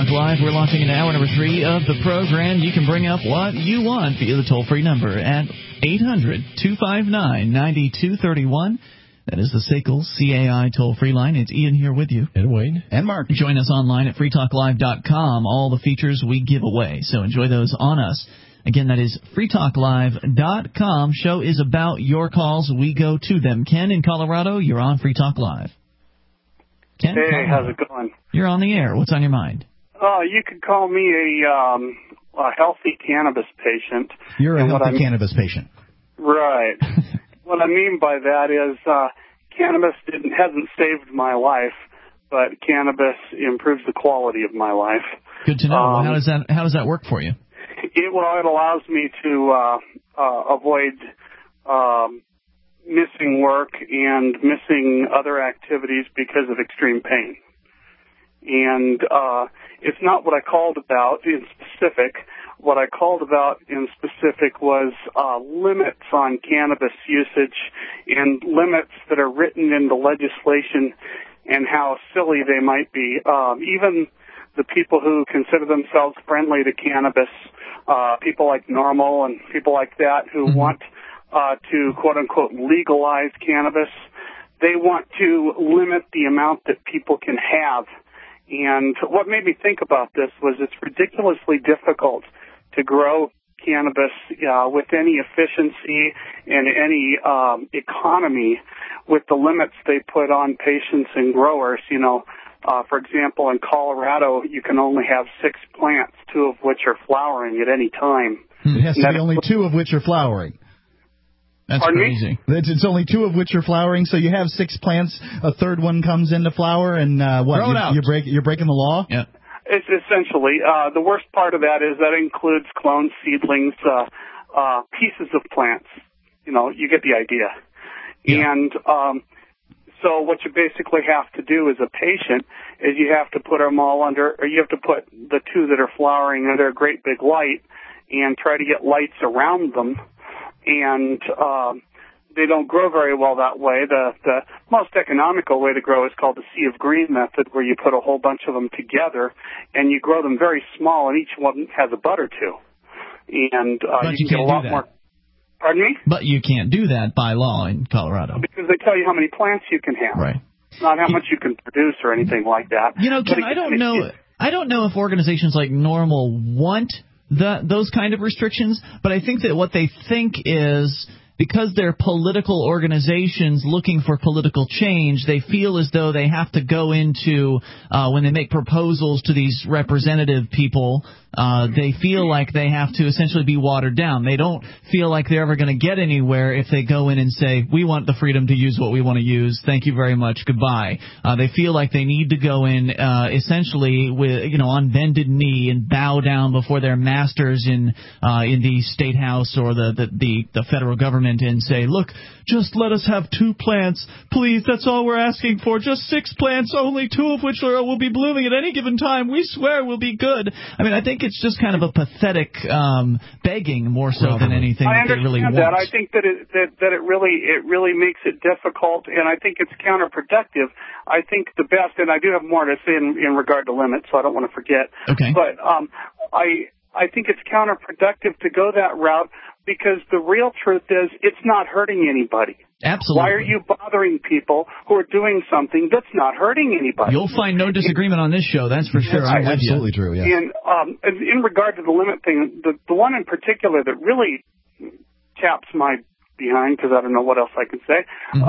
Talk Live. We're launching into hour number 3 of the program. You can bring up what you want via the toll-free number at 800-259-9231. That is the SACL CAI toll-free line. It's Ian here with you. And Wayne. And Mark. Join us online at freetalklive.com. All the features we give away, so enjoy those on us. Again, that is freetalklive.com. Show is about your calls. We go to them. Ken in Colorado, you're on Free Talk Live. Ken, hey, how's it going? You're on the air. What's on your mind? You could call me a healthy cannabis patient. You're a healthy cannabis patient. Right. What I mean by that is cannabis hasn't saved my life, but cannabis improves the quality of my life. Good to know. How does that work for you? It allows me to avoid missing work and missing other activities because of extreme pain. And it's not what I called about in specific. What I called about in specific was limits on cannabis usage and limits that are written into legislation and how silly they might be. Even the people who consider themselves friendly to cannabis, people like NORML and people like that who want to, quote-unquote, legalize cannabis, they want to limit the amount that people can have. And what made me think about this was it's ridiculously difficult to grow cannabis with any efficiency and any economy with the limits they put on patients and growers. You know, for example, in Colorado, you can only have 6 plants, 2 of which are flowering at any time. It has to be only 2 of which are flowering. That's crazy. It's only 2 of which are flowering, so you have 6 plants, a third one comes into flower, and what? Throw it out. You're breaking the law? Yeah. It's essentially, the worst part of that is that includes clone seedlings, pieces of plants. You know, you get the idea. Yeah. And so what you basically have to do as a patient is you have to put them all under, or you have to put the 2 that are flowering under a great big light and try to get lights around them. And they don't grow very well that way. The most economical way to grow is called the Sea of Green method, where you put a whole bunch of them together and you grow them very small, and each one has a bud or 2. And you can get a lot more. Pardon me? But you can't do that by law in Colorado. Because they tell you how many plants you can have. Right. Not how much you can produce or anything like that. You know, Ken, I don't know if organizations like NORML want those kind of restrictions, but I think that what they think is, because they're political organizations looking for political change, they feel as though they have to go into, when they make proposals to these representative people, they feel like they have to essentially be watered down. They don't feel like they're ever going to get anywhere if they go in and say, we want the freedom to use what we want to use. Thank you very much. Goodbye. They feel like they need to go in essentially with, on bended knee and bow down before their masters in the state house or the federal government and say, look, just let us have 2 plants. Please, that's all we're asking for. Just 6 plants, only 2 of which will be blooming at any given time. We swear we'll be good. I mean, I think it's just kind of a pathetic begging more so than anything that they really want. I understand that. I think that it really makes it difficult, and I think it's counterproductive. I think the best, and I do have more to say in regard to limits, so I don't want to forget. Okay. But I think it's counterproductive to go that route, because the real truth is it's not hurting anybody. Absolutely. Why are you bothering people who are doing something that's not hurting anybody? You'll find no disagreement on this show, that's for sure. That's absolutely true, yeah. And in regard to the limit thing, the one in particular that really chaps my behind, because I don't know what else I can say,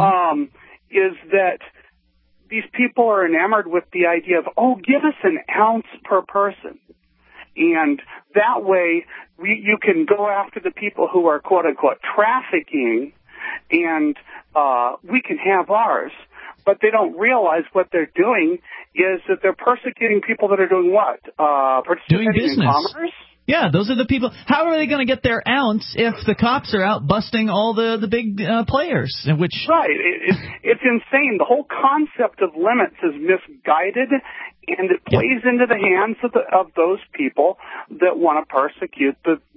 is that these people are enamored with the idea of, give us an ounce per person. And that way, you can go after the people who are, quote-unquote, trafficking, and we can have ours. But they don't realize what they're doing is that they're persecuting people that are doing what? Doing business. In commerce? Yeah, those are the people. How are they going to get their ounce if the cops are out busting all the big players? Right. It's insane. The whole concept of limits is misguided, and it plays into the hands of those people that want to persecute the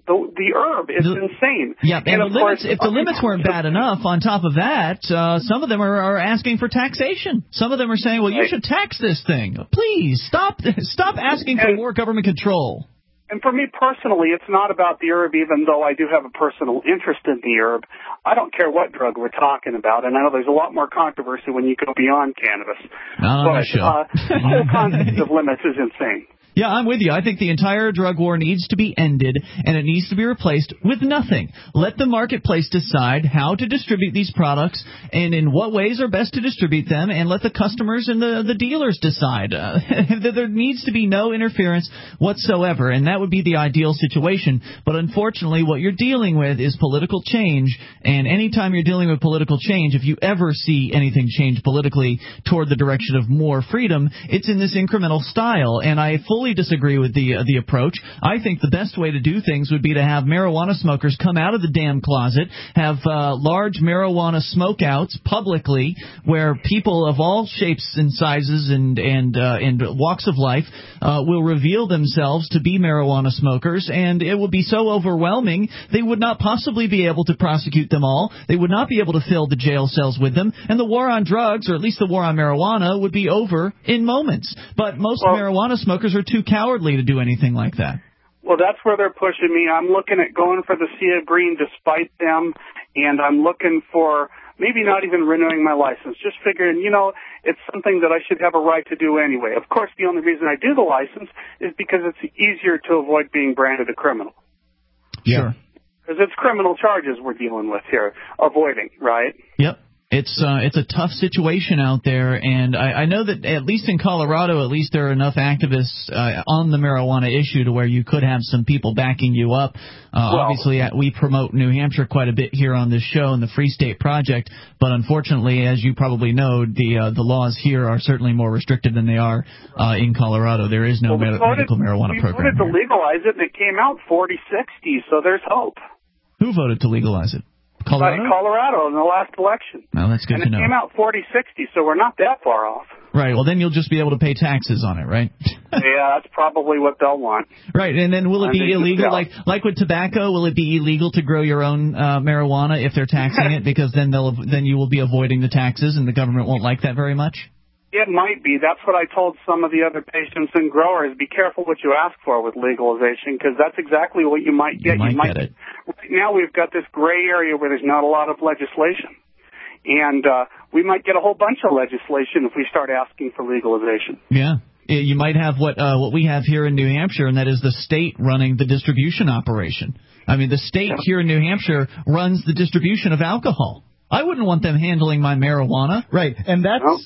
the herb. It's insane. Yeah, and if the limits weren't bad enough, on top of that, some of them are asking for taxation. Some of them are saying, well, you should tax this thing. Please, stop asking for more government control. And for me personally, it's not about the herb, even though I do have a personal interest in the herb. I don't care what drug we're talking about, and I know there's a lot more controversy when you go beyond cannabis. Not on the show. The whole concept of limits is insane. Yeah, I'm with you. I think the entire drug war needs to be ended, and it needs to be replaced with nothing. Let the marketplace decide how to distribute these products and in what ways are best to distribute them, and let the customers and the dealers decide. There needs to be no interference whatsoever, and that would be the ideal situation. But unfortunately, what you're dealing with is political change, and anytime you're dealing with political change, if you ever see anything change politically toward the direction of more freedom, it's in this incremental style, and I fully disagree with the approach. I think the best way to do things would be to have marijuana smokers come out of the damn closet, have large marijuana smokeouts publicly where people of all shapes and sizes and walks of life will reveal themselves to be marijuana smokers, and it would be so overwhelming they would not possibly be able to prosecute them all. They would not be able to fill the jail cells with them, and the war on drugs, or at least the war on marijuana, would be over in moments. But most marijuana smokers are too cowardly to do anything like that. Well, that's where they're pushing me. I'm looking at going for the Sea of Green despite them, and I'm looking for maybe not even renewing my license, just figuring, it's something that I should have a right to do anyway. Of course, the only reason I do the license is because it's easier to avoid being branded a criminal. Sure. Because it's criminal charges we're dealing with here, avoiding, right? Yep. It's a tough situation out there, and I know that at least in Colorado, at least there are enough activists on the marijuana issue to where you could have some people backing you up. Obviously, we promote New Hampshire quite a bit here on this show and the Free State Project, but unfortunately, as you probably know, the laws here are certainly more restricted than they are in Colorado. There is no medical marijuana program. We voted to legalize it, and it came out 40-60, so there's hope. Who voted to legalize it? Colorado in the last election. Well, that's good to know. And it came out 40-60, so we're not that far off. Right. Well, then you'll just be able to pay taxes on it, right? Yeah, that's probably what they'll want. Right. And then will it be illegal? Like with tobacco, will it be illegal to grow your own marijuana if they're taxing it? Because then you will be avoiding the taxes, and the government won't like that very much? It might be. That's what I told some of the other patients and growers. Be careful what you ask for with legalization, because that's exactly what you might get. You might get it. Right now we've got this gray area where there's not a lot of legislation. And we might get a whole bunch of legislation if we start asking for legalization. Yeah. You might have what we have here in New Hampshire, and that is the state running the distribution operation. I mean, the state here in New Hampshire runs the distribution of alcohol. I wouldn't want them handling my marijuana. Right, and that's,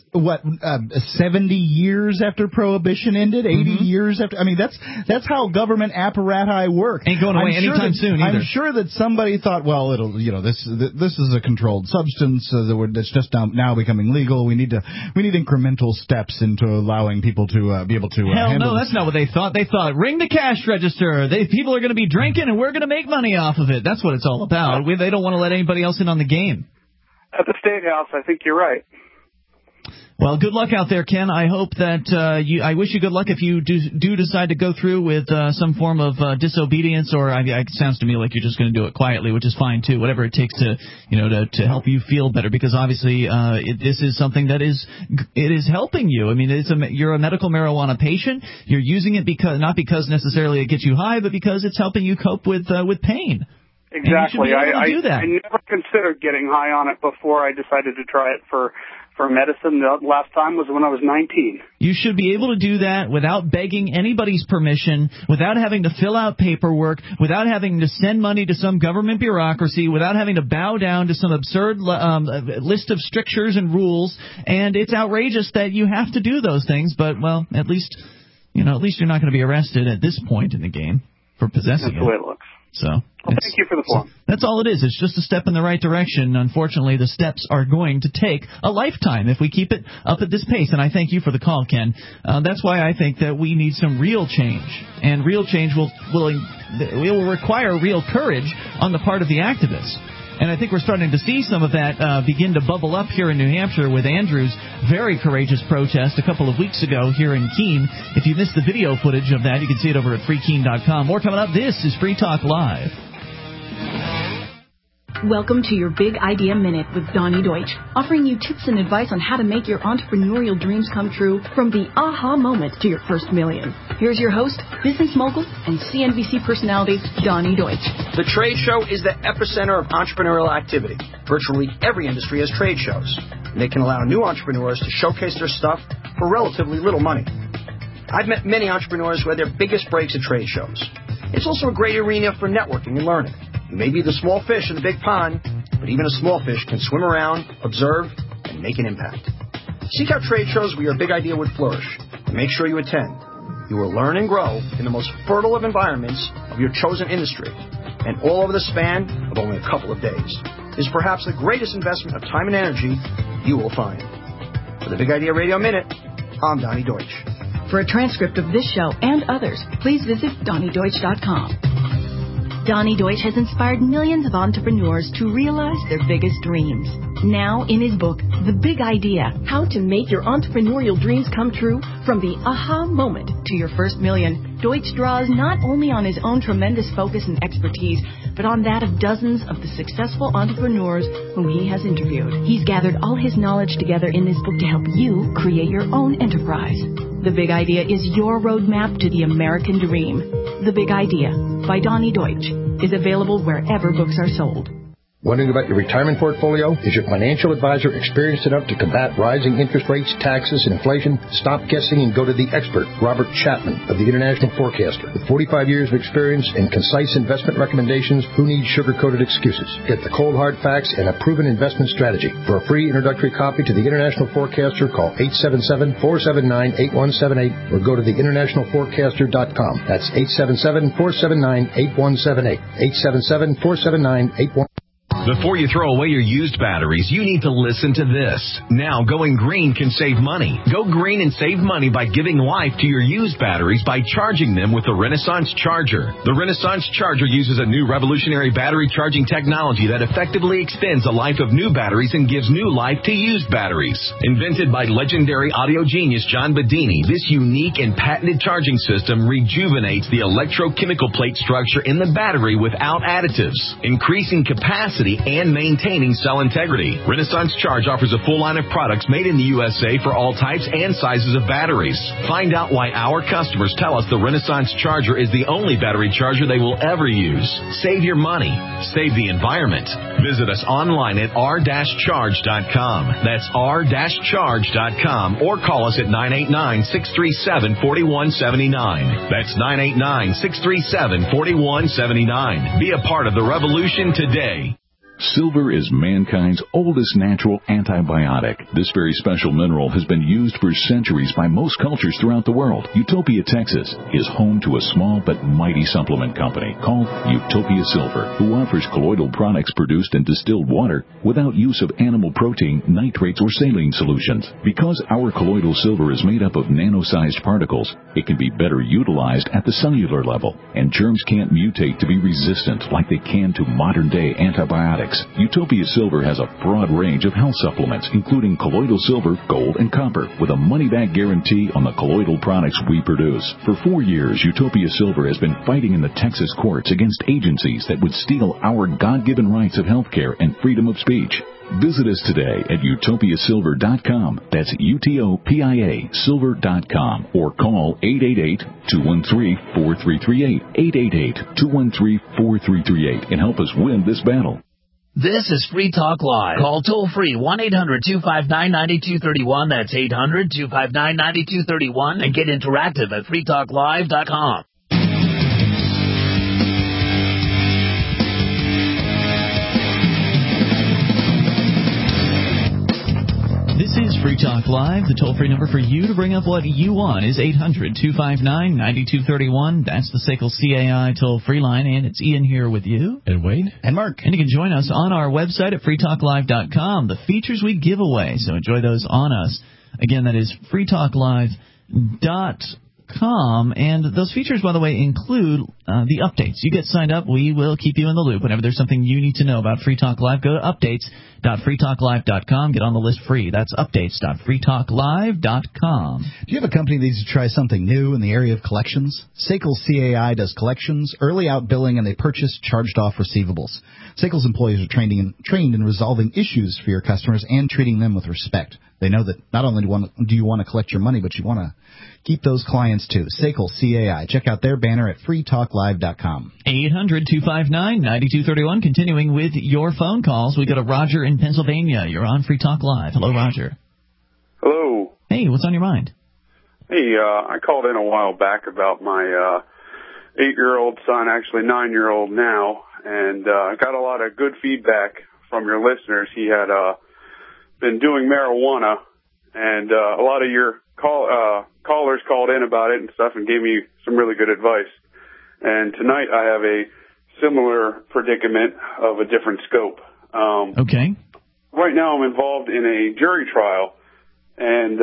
70 years after Prohibition ended, 80 years after. I mean, that's how government apparatus work. Ain't going away anytime soon either. I'm sure that somebody thought, well, this is a controlled substance that's just now becoming legal. We need incremental steps into allowing people to be able to Hell no, that's not what they thought. They thought, ring the cash register. People are going to be drinking, and we're going to make money off of it. That's what it's all about. They don't want to let anybody else in on the game. At the State House, I think you're right. Well, good luck out there, Ken. I hope that I wish you good luck if you do decide to go through with some form of disobedience, or it sounds to me like you're just going to do it quietly, which is fine too. Whatever it takes to help you feel better, because obviously this is something that is helping you. I mean, you're a medical marijuana patient. You're using it not because necessarily it gets you high, but because it's helping you cope with pain. Exactly. I never considered getting high on it before I decided to try it for medicine. The last time was when I was 19. You should be able to do that without begging anybody's permission, without having to fill out paperwork, without having to send money to some government bureaucracy, without having to bow down to some absurd list of strictures and rules. And it's outrageous that you have to do those things. But, well, at least you're not going to be arrested at this point in the game for possessing it. That's the way it looks. So, thank you for the phone. That's all it is. It's just a step in the right direction. Unfortunately, the steps are going to take a lifetime if we keep it up at this pace. And I thank you for the call, Ken. That's why I think that we need some real change. And real change will require real courage on the part of the activists. And I think we're starting to see some of that begin to bubble up here in New Hampshire with Andrew's very courageous protest a couple of weeks ago here in Keene. If you missed the video footage of that, you can see it over at freekeene.com. More coming up. This is Free Talk Live. Welcome to your Big Idea Minute with Donnie Deutsch, offering you tips and advice on how to make your entrepreneurial dreams come true from the aha moment to your first million. Here's your host, business mogul, and CNBC personality, Donnie Deutsch. The trade show is the epicenter of entrepreneurial activity. Virtually every industry has trade shows, and they can allow new entrepreneurs to showcase their stuff for relatively little money. I've met many entrepreneurs who had their biggest breaks at trade shows. It's also a great arena for networking and learning. You may be the small fish in the big pond, but even a small fish can swim around, observe, and make an impact. Seek out trade shows where your big idea would flourish, and make sure you attend. You will learn and grow in the most fertile of environments of your chosen industry, and all over the span of only a couple of days. It is perhaps the greatest investment of time and energy you will find. For the Big Idea Radio Minute, I'm Donnie Deutsch. For a transcript of this show and others, please visit DonnieDeutsch.com. Donnie Deutsch has inspired millions of entrepreneurs to realize their biggest dreams. Now, in his book, The Big Idea, How to Make Your Entrepreneurial Dreams Come True from the aha moment to your first million, Deutsch draws not only on his own tremendous focus and expertise, but on that of dozens of the successful entrepreneurs whom he has interviewed. He's gathered all his knowledge together in this book to help you create your own enterprise. The Big Idea is your roadmap to the American dream. The Big Idea by Donnie Deutsch is available wherever books are sold. Wondering about your retirement portfolio? Is your financial advisor experienced enough to combat rising interest rates, taxes, and inflation? Stop guessing and go to the expert, Robert Chapman of the International Forecaster. With 45 years of experience and concise investment recommendations, who needs sugar-coated excuses? Get the cold hard facts and a proven investment strategy. For a free introductory copy to the International Forecaster, call 877-479-8178 or go to theinternationalforecaster.com. That's 877-479-8178. 877-479-8178. Before you throw away your used batteries, you need to listen to this. Now, going green can save money. Go green and save money by giving life to your used batteries by charging them with the Renaissance Charger. The Renaissance Charger uses a new revolutionary battery charging technology that effectively extends the life of new batteries and gives new life to used batteries. Invented by legendary audio genius John Bedini, this unique and patented charging system rejuvenates the electrochemical plate structure in the battery without additives, increasing capacity and maintaining cell integrity. Renaissance Charge offers a full line of products made in the USA for all types and sizes of batteries. Find out why our customers tell us the Renaissance Charger is the only battery charger they will ever use. Save your money. Save the environment. Visit us online at r-charge.com. That's r-charge.com or call us at 989-637-4179. That's 989-637-4179. Be a part of the revolution today. Silver is mankind's oldest natural antibiotic. This very special mineral has been used for centuries by most cultures throughout the world. Utopia, Texas is home to a small but mighty supplement company called Utopia Silver, who offers colloidal products produced in distilled water without use of animal protein, nitrates, or saline solutions. Because our colloidal silver is made up of nano-sized particles, it can be better utilized at the cellular level, and germs can't mutate to be resistant like they can to modern-day antibiotics. Utopia Silver has a broad range of health supplements, including colloidal silver, gold, and copper, with a money-back guarantee on the colloidal products we produce. For 4 years, Utopia Silver has been fighting in the Texas courts against agencies that would steal our God-given rights of health care and freedom of speech. Visit us today at utopiasilver.com. That's UTOPIA silver.com, or call 888-213-4338, 888-213-4338, and help us win this battle. This is Free Talk Live. Call toll-free 1-800-259-9231. That's 800-259-9231. And get interactive at freetalklive.com. This is Free Talk Live. The toll-free number for you to bring up what you want is 800-259-9231. That's the SACL CAI toll-free line, and it's Ian here with you. And Wayne. And Mark. And you can join us on our website at freetalklive.com. The features we give away, so enjoy those on us. Again, that is freetalklive.com. freetalklive.com. And those features, by the way, include the updates. You get signed up, we will keep you in the loop. Whenever there's something you need to know about Free Talk Live, go to updates.freetalklive.com. Get on the list free. That's updates.freetalklive.com. Do you have a company that needs to try something new in the area of collections? SACL CAI does collections, early out billing, and they purchase charged-off receivables. SACL's employees are trained in resolving issues for your customers and treating them with respect. They know that not only do you want to collect your money, but you want to keep those clients too. SACL CAI. Check out their banner at freetalklive.com. 800-259-9231. Continuing with your phone calls, we go to Roger in Pennsylvania. You're on Free Talk Live. Hello, Roger. Hello. Hey, what's on your mind? Hey, I called in a while back about my 8-year-old son, actually 9-year-old now, and I got a lot of good feedback from your listeners. He had been doing marijuana, and a lot of your callers called in about it and stuff and gave me some really good advice. And tonight I have a similar predicament of a different scope. Okay. Right now I'm involved in a jury trial, and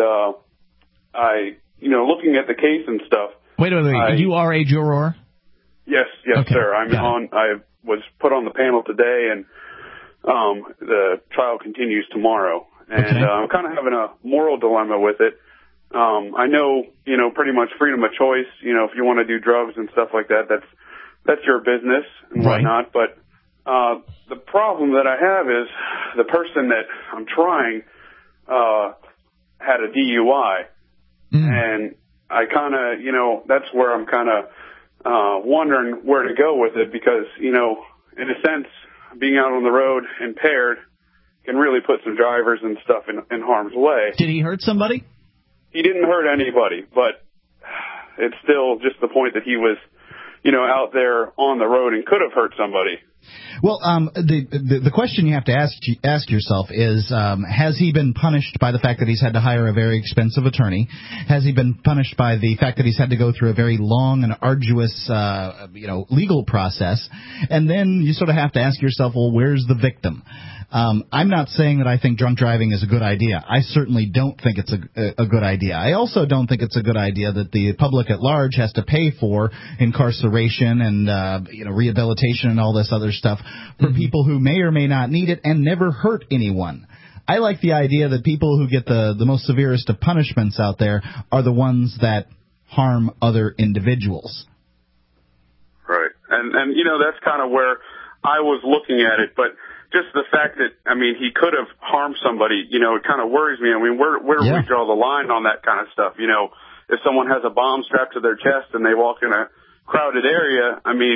looking at the case and stuff. Wait. You are a juror? Yes, okay. Sir. I was put on the panel today, and the trial continues tomorrow. And okay. I'm kind of having a moral dilemma with it. I know, pretty much freedom of choice. If you want to do drugs and stuff like that, that's your business and whatnot. But the problem that I have is the person that I'm trying had a DUI. And I kind of, that's where I'm kind of wondering where to go with it because, in a sense, being out on the road impaired can really put some drivers and stuff in harm's way. Did he hurt somebody? He didn't hurt anybody, but it's still just the point that he was, out there on the road and could have hurt somebody. Well, the question you have to ask yourself is, has he been punished by the fact that he's had to hire a very expensive attorney? Has he been punished by the fact that he's had to go through a very long and arduous, legal process? And then you sort of have to ask yourself, well, where's the victim? I'm not saying that I think drunk driving is a good idea. I certainly don't think it's a good idea. I also don't think it's a good idea that the public at large has to pay for incarceration and rehabilitation and all this other stuff for people who may or may not need it and never hurt anyone. I like the idea that people who get the most severest of punishments out there are the ones that harm other individuals. Right. And that's kind of where I was looking at it, but just the fact that, he could have harmed somebody, it kind of worries me. Where do we draw the line on that kind of stuff? If someone has a bomb strapped to their chest and they walk in a crowded area,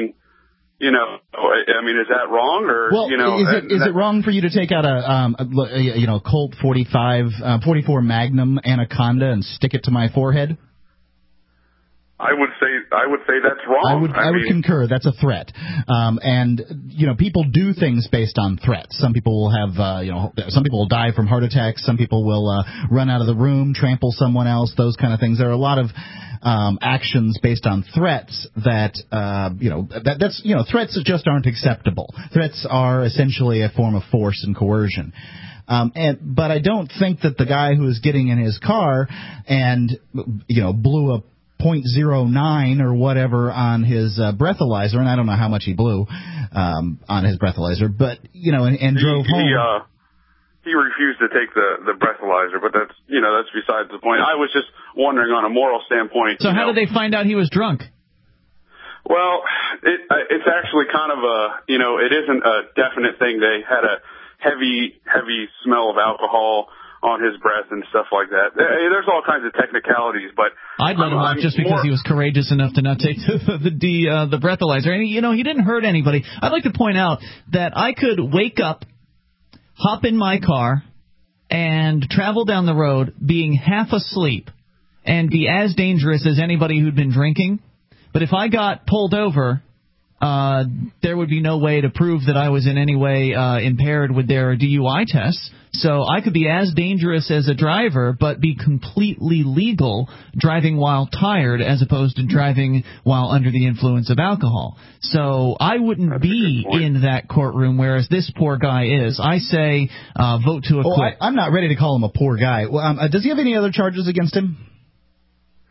is that wrong? Or, is it wrong for you to take out a Colt 44 Magnum Anaconda and stick it to my forehead? I would say that's wrong. I would concur. That's a threat. And people do things based on threats. Some people will have, some people will die from heart attacks. Some people will run out of the room, trample someone else, those kind of things. There are a lot of actions based on threats that, threats just aren't acceptable. Threats are essentially a form of force and coercion. But I don't think that the guy who is getting in his car and, blew a .09 or whatever on his breathalyzer, and I don't know how much he blew on his breathalyzer, but and drove home. He refused to take the breathalyzer, but that's besides the point. I was just wondering on a moral standpoint. So how did they find out he was drunk? Well, it's actually kind of it isn't a definite thing. They had a heavy smell of alcohol on his breath and stuff like that. There's all kinds of technicalities, but I'd let him off just because he was courageous enough to not take the breathalyzer. And he didn't hurt anybody. I'd like to point out that I could wake up, hop in my car, and travel down the road being half asleep and be as dangerous as anybody who'd been drinking. But if I got pulled over, there would be no way to prove that I was in any way impaired with their DUI tests. So I could be as dangerous as a driver, but be completely legal driving while tired as opposed to driving while under the influence of alcohol. So I wouldn't be in that courtroom, whereas this poor guy is. I say vote to acquit. I'm not ready to call him a poor guy. Well, does he have any other charges against him?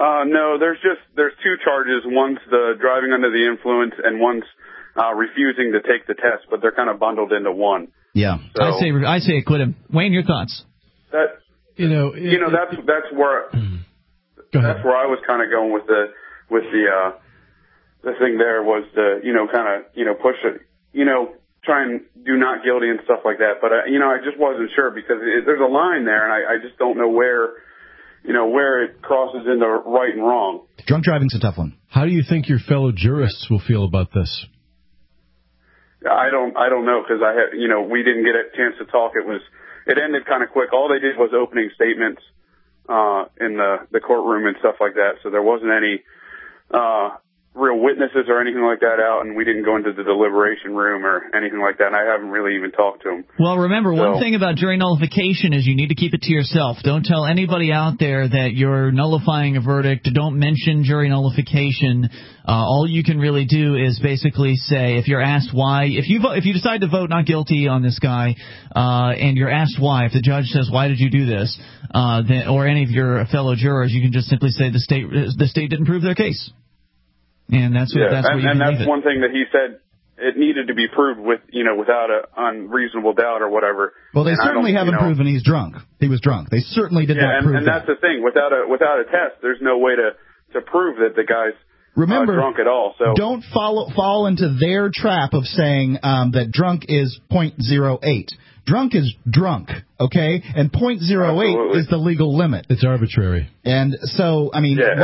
No, there's two charges. One's the driving under the influence, and one's refusing to take the test, but they're kind of bundled into one. Yeah. So, I say acquit him. Wayne, your thoughts? That's where I was kind of going with the thing there was to kind of push it, try and do not guilty and stuff like that. But I just wasn't sure because there's a line there, and I just don't know where it crosses into right and wrong. Drunk driving's a tough one. How do you think your fellow jurists will feel about this? I don't know because we didn't get a chance to talk. It ended kind of quick. All they did was opening statements in the courtroom and stuff like that. So there wasn't any real witnesses or anything like that out, and we didn't go into the deliberation room or anything like that. And I haven't really even talked to them. Well, remember, one thing about jury nullification is you need to keep it to yourself. Don't tell anybody out there that you're nullifying a verdict. Don't mention jury nullification. All you can really do is basically say, if you're asked why, if you decide to vote not guilty on this guy, and you're asked why, if the judge says, why did you do this, then, or any of your fellow jurors, you can just simply say the state didn't prove their case. And that's where you can leave it. One thing that he said it needed to be proved without an unreasonable doubt or whatever. Well, they certainly haven't proven he's drunk. He was drunk. They certainly did not prove that. And that's the thing. Without a test, there's no way to prove that the guy's drunk at all. So don't fall into their trap of saying that drunk is 0.08. Drunk is drunk, okay? And 0.08 is the legal limit. It's arbitrary. And so,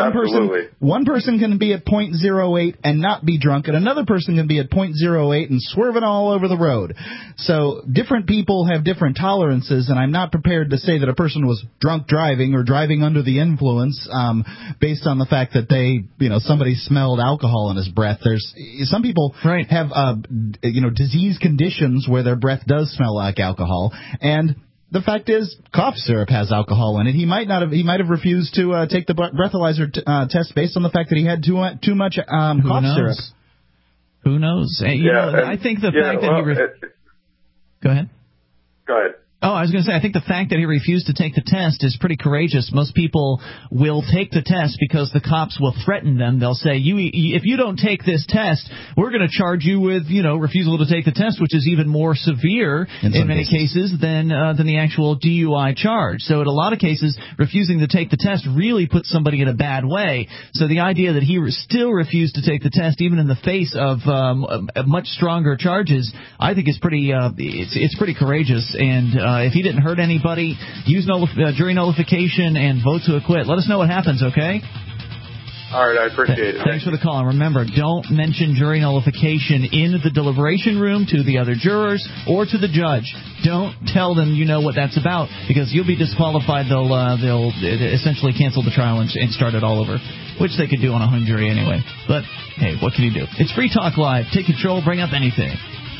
one person can be at 0.08 and not be drunk, and another person can be at 0.08 and swerving all over the road. So different people have different tolerances, and I'm not prepared to say that a person was drunk driving or driving under the influence based on the fact that somebody smelled alcohol in his breath. There's some people have disease conditions where their breath does smell like alcohol, and the fact is, cough syrup has alcohol in it. He might have refused to take the breathalyzer test based on the fact that he had too much cough syrup. Who knows? I think the fact that he go ahead. Go ahead. Oh, I was going to say, I think the fact that he refused to take the test is pretty courageous. Most people will take the test because the cops will threaten them. They'll say, if you don't take this test, we're going to charge you with, refusal to take the test, which is even more severe in many cases than the actual DUI charge. So in a lot of cases, refusing to take the test really puts somebody in a bad way. So the idea that he still refused to take the test, even in the face of much stronger charges, I think is pretty, it's pretty courageous. And if he didn't hurt anybody, use jury nullification and vote to acquit. Let us know what happens, okay? All right, I appreciate it. Thanks for the call. And remember, don't mention jury nullification in the deliberation room to the other jurors or to the judge. Don't tell them you know what that's about because you'll be disqualified. They'll essentially cancel the trial and start it all over, which they could do on a hung jury anyway. But, hey, what can you do? It's Free Talk Live. Take control. Bring up anything.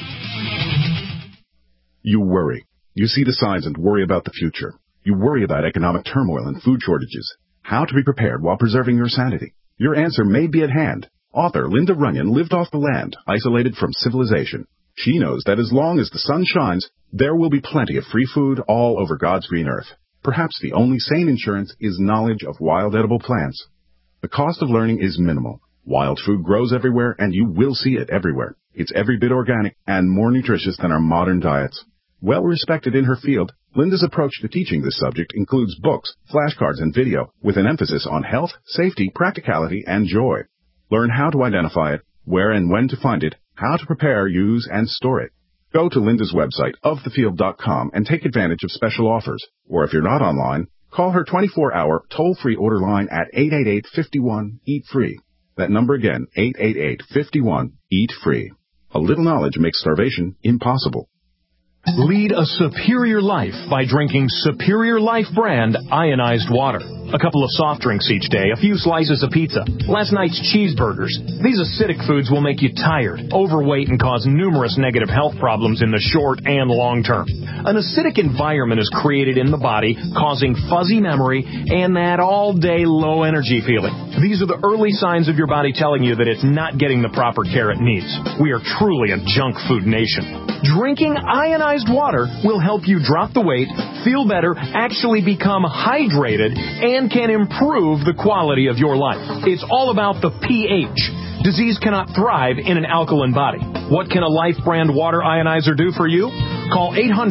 You worry. You see the signs and worry about the future. You worry about economic turmoil and food shortages. How to be prepared while preserving your sanity. Your answer may be at hand. Author Linda Runyon lived off the land, isolated from civilization. She knows that as long as the sun shines, there will be plenty of free food all over God's green earth. Perhaps the only sane insurance is knowledge of wild edible plants. The cost of learning is minimal. Wild food grows everywhere, and you will see it everywhere. It's every bit organic and more nutritious than our modern diets. Well respected in her field, Linda's approach to teaching this subject includes books, flashcards, and video with an emphasis on health, safety, practicality, and joy. Learn how to identify it, where and when to find it, how to prepare, use, and store it. Go to Linda's website, ofthefield.com, and take advantage of special offers. Or if you're not online, call her 24-hour toll-free order line at 888-51-EAT-FREE. That number again, 888-51-EAT-FREE. A little knowledge makes starvation impossible. Lead a superior life by drinking Superior Life brand ionized water. A couple of soft drinks each day, a few slices of pizza, last night's cheeseburgers. These acidic foods will make you tired, overweight, and cause numerous negative health problems in the short and long term. An acidic environment is created in the body, causing fuzzy memory and that all-day low energy feeling. These are the early signs of your body telling you that it's not getting the proper care it needs. We are truly a junk food nation. Drinking ionized water will help you drop the weight, feel better, actually become hydrated, and can improve the quality of your life. It's all about the pH. Disease cannot thrive in an alkaline body. What can a Life brand water ionizer do for you? Call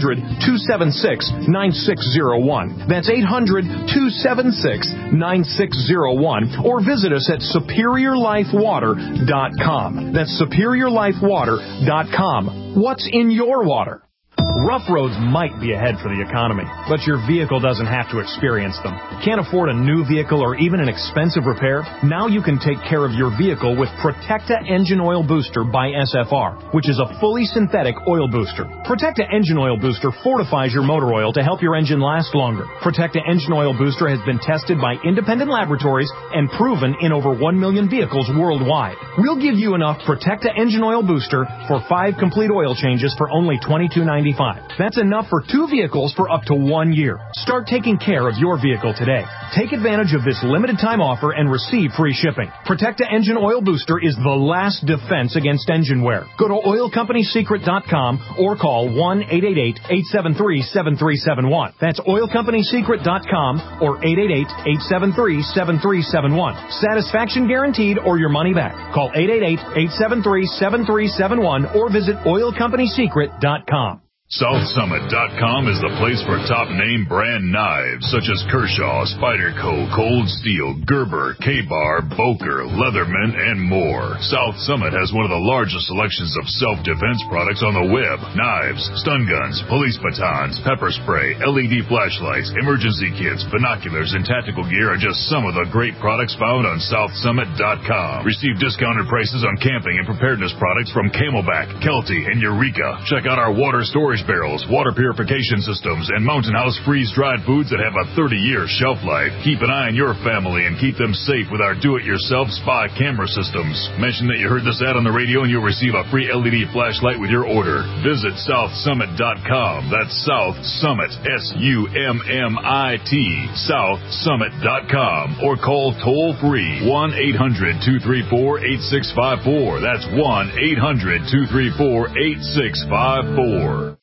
800-276-9601. That's 800-276-9601. Or visit us at SuperiorLifeWater.com. That's SuperiorLifeWater.com. What's in your water? Rough roads might be ahead for the economy, but your vehicle doesn't have to experience them. Can't afford a new vehicle or even an expensive repair? Now you can take care of your vehicle with Protecta Engine Oil Booster by SFR, which is a fully synthetic oil booster. Protecta Engine Oil Booster fortifies your motor oil to help your engine last longer. Protecta Engine Oil Booster has been tested by independent laboratories and proven in over 1 million vehicles worldwide. We'll give you enough Protecta Engine Oil Booster for 5 complete oil changes for only $22.95. That's enough for 2 vehicles for up to 1 year. Start taking care of your vehicle today. Take advantage of this limited time offer and receive free shipping. Protecta Engine Oil Booster is the last defense against engine wear. Go to oilcompaniesecret.com or call 1-888-873-7371. That's oilcompaniesecret.com or 888-873-7371. Satisfaction guaranteed or your money back. Call 888-873-7371 or visit oilcompaniesecret.com. SouthSummit.com is the place for top name brand knives such as Kershaw, Spyderco, Cold Steel, Gerber, K-Bar, Boker, Leatherman, and more. South Summit has one of the largest selections of self-defense products on the web. Knives, stun guns, police batons, pepper spray, LED flashlights, emergency kits, binoculars, and tactical gear are just some of the great products found on SouthSummit.com. Receive discounted prices on camping and preparedness products from Camelback, Kelty, and Eureka. Check out our water storage barrels, water purification systems, and Mountain House freeze-dried foods that have a 30-year shelf life. Keep an eye on your family and keep them safe with our do-it-yourself spy camera systems. Mention that you heard this ad on the radio and you'll receive a free LED flashlight with your order. Visit SouthSummit.com. That's South Summit, S-U-M-M-I-T, SouthSummit.com. Or call toll-free 1-800-234-8654. That's 1-800-234-8654.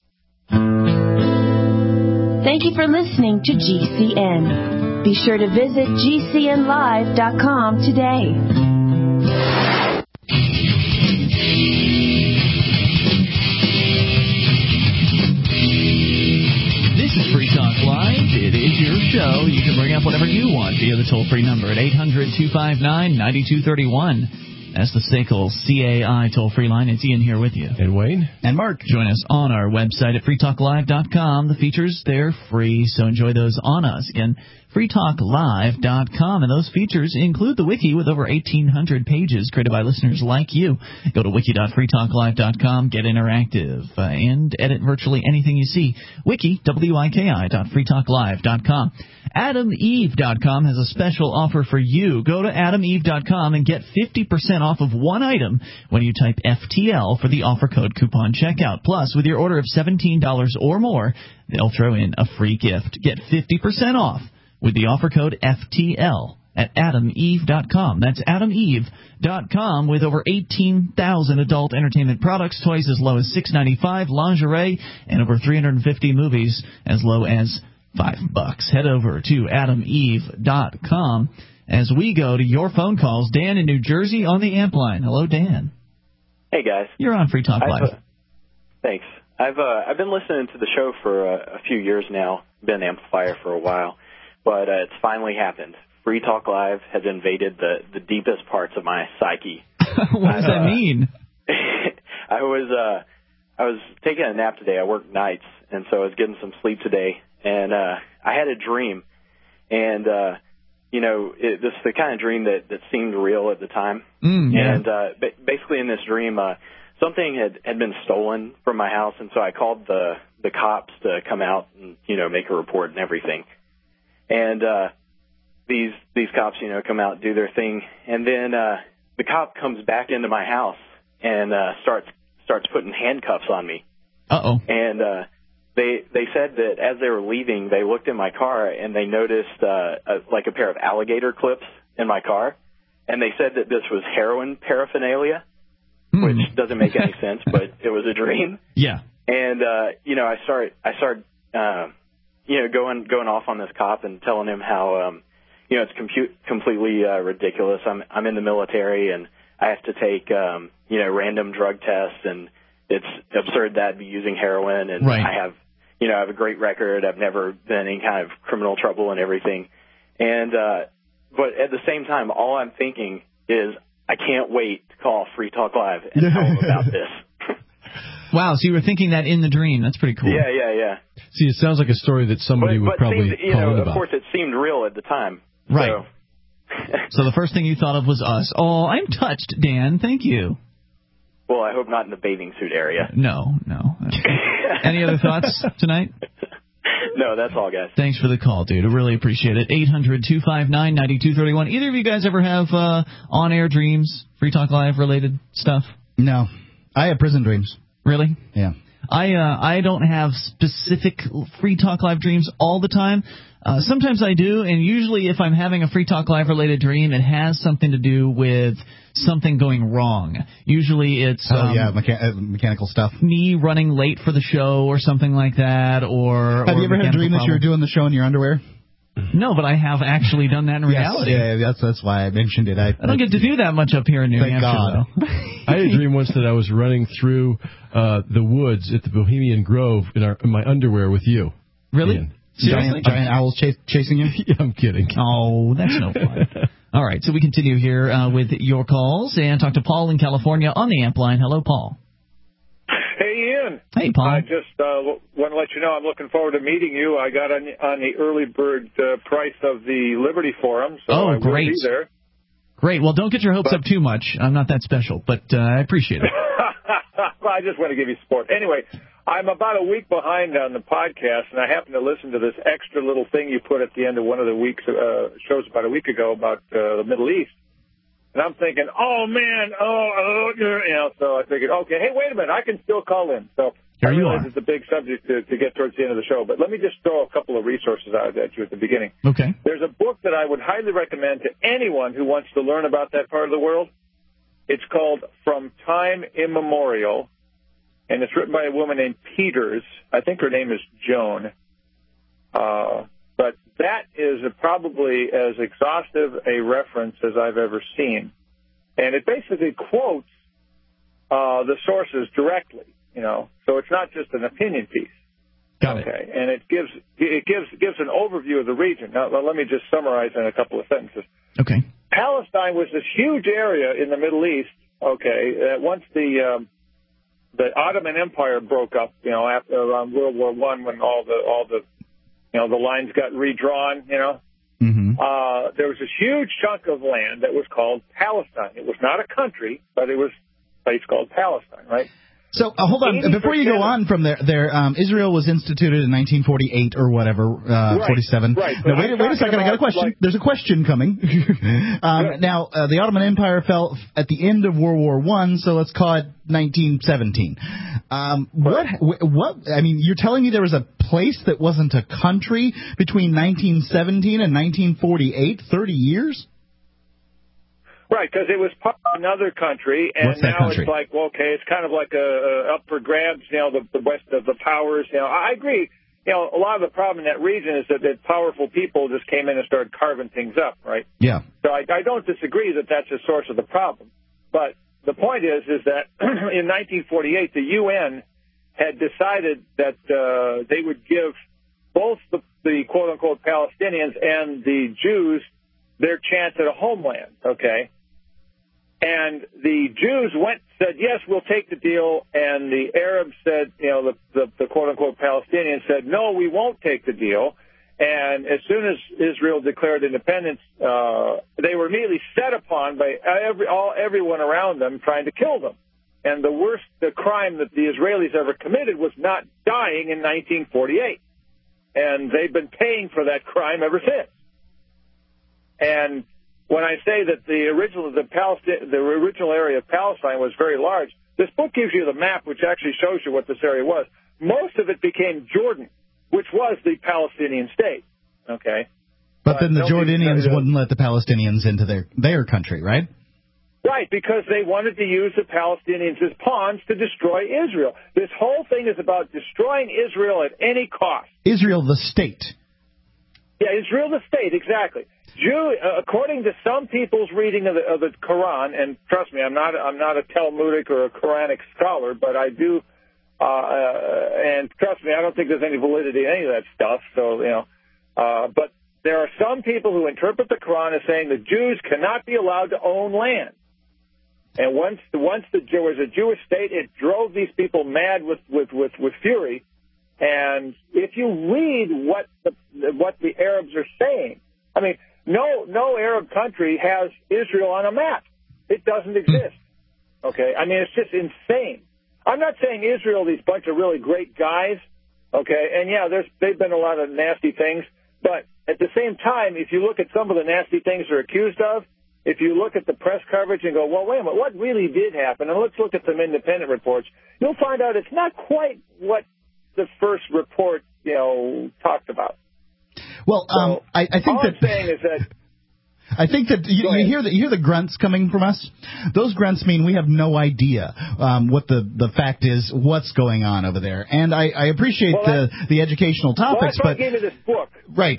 Thank you for listening to GCN. Be sure to visit GCNlive.com today. This is Free Talk Live. It is your show. You can bring up whatever you want via the toll-free number at 800-259-9231. That's the SACL CAI toll-free line. It's Ian here with you. And Wayne. And Mark. Join us on our website at freetalklive.com. The features, they're free, so enjoy those on us. Again, freetalklive.com. And those features include the wiki with over 1,800 pages created by listeners like you. Go to wiki.freetalklive.com, get interactive, and edit virtually anything you see. Wiki, wiki.freetalklive.com. AdamEve.com has a special offer for you. Go to AdamEve.com and get 50% off of one item when you type FTL for the offer code coupon checkout. Plus, with your order of $17 or more, they'll throw in a free gift. Get 50% off with the offer code FTL at AdamEve.com. That's AdamEve.com with over 18,000 adult entertainment products, toys as low as $6.95, lingerie, and over 350 movies as low as $5. Head over to AdamEve.com as we go to your phone calls. Dan in New Jersey on the amp line. Hello, Dan. Hey, guys. You're on Free Talk Live. Thanks. I've been listening to the show for a few years now. Been an amplifier for a while, but it's finally happened. Free Talk Live has invaded the deepest parts of my psyche. What does that mean? I was taking a nap today. I work nights, and so I was getting some sleep today. And I had a dream, and, this is the kind of dream that seemed real at the time. Yeah. And basically in this dream, something had been stolen from my house, and so I called the cops to come out and, make a report and everything. And these cops, come out and do their thing, and then the cop comes back into my house and starts putting handcuffs on me. Uh-oh. And They said that as they were leaving, they looked in my car and they noticed a pair of alligator clips in my car, and they said that this was heroin paraphernalia, which doesn't make any sense, but it was a dream. Yeah. And I started going off on this cop and telling him how it's completely ridiculous. I'm in the military, and I have to take random drug tests, and it's absurd that I'd be using heroin, and right. I have a great record. I've never been in any kind of criminal trouble and everything. And but at the same time, all I'm thinking is I can't wait to call Free Talk Live and tell them about this. Wow, so you were thinking that in the dream. That's pretty cool. Yeah. See, it sounds like a story that somebody would probably call in about. Of course, it seemed real at the time. Right. So. So the first thing you thought of was us. Oh, I'm touched, Dan. Thank you. Well, I hope not in the bathing suit area. No. Any other thoughts tonight? No, that's all, guys. Thanks for the call, dude. I really appreciate it. 800-259-9231. Either of you guys ever have on-air dreams, Free Talk Live related stuff? No. I have prison dreams. Really? Yeah. I don't have specific Free Talk Live dreams all the time. Sometimes I do, and usually if I'm having a Free Talk Live related dream, it has something to do with something going wrong. Usually it's mechanical stuff. Me running late for the show or something like that. Or have you ever had a dream that you were doing the show in your underwear? No, but I have actually done that in reality. Yeah, that's why I mentioned it. I don't get to do that much up here in New Hampshire, though. I had a dream once that I was running through the woods at the Bohemian Grove in my underwear with you. Really? Ian. Giant owls chasing you? Yeah, I'm kidding. Oh, that's no fun. All right, so we continue here with your calls and talk to Paul in California on the amp line. Hello, Paul. Hey, Ian. Hey, Paul. I just want to let you know I'm looking forward to meeting you. I got on the early bird price of the Liberty Forum, so I will be there. Great. Well, don't get your hopes up too much. I'm not that special, but I appreciate it. Well, I just want to give you support. Anyway, I'm about a week behind on the podcast, and I happened to listen to this extra little thing you put at the end of one of the week's shows about a week ago about the Middle East. And I'm thinking, oh, man, so I figured, okay, hey, wait a minute, I can still call in. So I realize it's a big subject to get towards the end of the show, but let me just throw a couple of resources out at you at the beginning. Okay. There's a book that I would highly recommend to anyone who wants to learn about that part of the world. It's called From Time Immemorial, and it's written by a woman named Peters. I think her name is Joan. But that is probably as exhaustive a reference as I've ever seen. And it basically quotes the sources directly, so it's not just an opinion piece. Got it. Okay, and it gives an overview of the region. Now, let me just summarize in a couple of sentences. Okay. Palestine was this huge area in the Middle East, that once the Ottoman Empire broke up, after around World War I, when all the the lines got redrawn, Mm-hmm. there was this huge chunk of land that was called Palestine. It was not a country, but it was a place called Palestine, right? So hold on, before you go on from there, Israel was instituted in 1948 or whatever, 47. Right. Now, wait a second, I got a question. There's a question coming. Now, the Ottoman Empire fell at the end of World War I, so let's call it 1917. What? I mean, you're telling me there was a place that wasn't a country between 1917 and 1948, 30 years? Right, because it was part of another country, and now it's like, well, okay, it's kind of like up for grabs, the West of the powers. I agree. A lot of the problem in that region is that powerful people just came in and started carving things up, right? Yeah. So I don't disagree that that's a source of the problem. But the point is that in 1948, the UN had decided that they would give both the quote-unquote Palestinians and the Jews their chance at a homeland, okay? And the Jews said, yes, we'll take the deal, and the Arabs said, the quote-unquote Palestinians said, no, we won't take the deal. And as soon as Israel declared independence, they were immediately set upon by everyone around them trying to kill them. And the crime that the Israelis ever committed was not dying in 1948. And they've been paying for that crime ever since. And when I say that the original area of Palestine was very large, this book gives you the map, which actually shows you what this area was. Most of it became Jordan, which was the Palestinian state. Okay. But then the Jordanians wouldn't let the Palestinians into their country, right? Right, because they wanted to use the Palestinians as pawns to destroy Israel. This whole thing is about destroying Israel at any cost. Israel the state. Yeah, Israel the state, exactly. according to some people's reading of the Quran, and trust me, I'm not a Talmudic or a Quranic scholar, but I do, and trust me, I don't think there's any validity in any of that stuff. So but there are some people who interpret the Quran as saying the Jews cannot be allowed to own land. And once there was a Jewish state, it drove these people mad with fury. And if you read what the Arabs are saying, I mean, no Arab country has Israel on a map. It doesn't exist. Okay, I mean, it's just insane. I'm not saying Israel, these bunch of really great guys. Okay, and yeah, they've been a lot of nasty things, but at the same time, if you look at some of the nasty things they're accused of, if you look at the press coverage and go, well, wait a minute, what really did happen? And let's look at some independent reports. You'll find out it's not quite what the first report, talked about. Well, I think all I'm saying is that I think that you hear the grunts coming from us. Those grunts mean we have no idea what the fact is, what's going on over there. And I appreciate the educational topics, but I gave you this book. Right.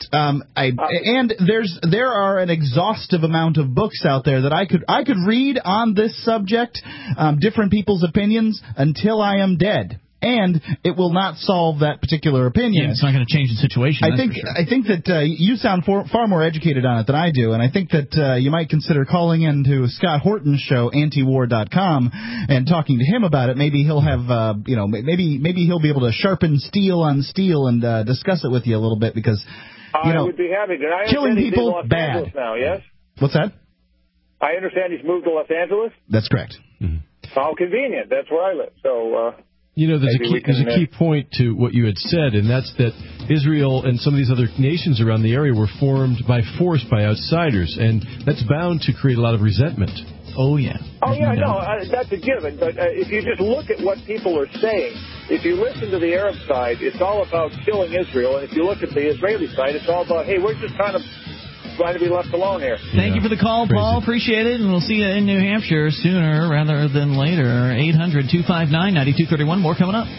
And there are an exhaustive amount of books out there that I could read on this subject, different people's opinions until I am dead. And it will not solve that particular opinion. Yeah, it's not going to change the situation. I think that you sound far more educated on it than I do, and I think that you might consider calling into Scott Horton's show, antiwar.com, and talking to him about it. Maybe he'll have, maybe he'll be able to sharpen steel on steel and discuss it with you a little bit because, I would be happy to. Killing people, Los bad. Angeles now, yes? What's that? I understand he's moved to Los Angeles. That's correct. Mm-hmm. How convenient. That's where I live. So. There's a key point to what you had said, and that's that Israel and some of these other nations around the area were formed by force by outsiders, and that's bound to create a lot of resentment. Oh, yeah. That's a given. But if you just look at what people are saying, if you listen to the Arab side, it's all about killing Israel. And if you look at the Israeli side, it's all about, hey, we're just kind of trying to be left alone here. Thank you for the call, Paul. Appreciate it. And we'll see you in New Hampshire sooner rather than later. 800-259-9231. More coming up.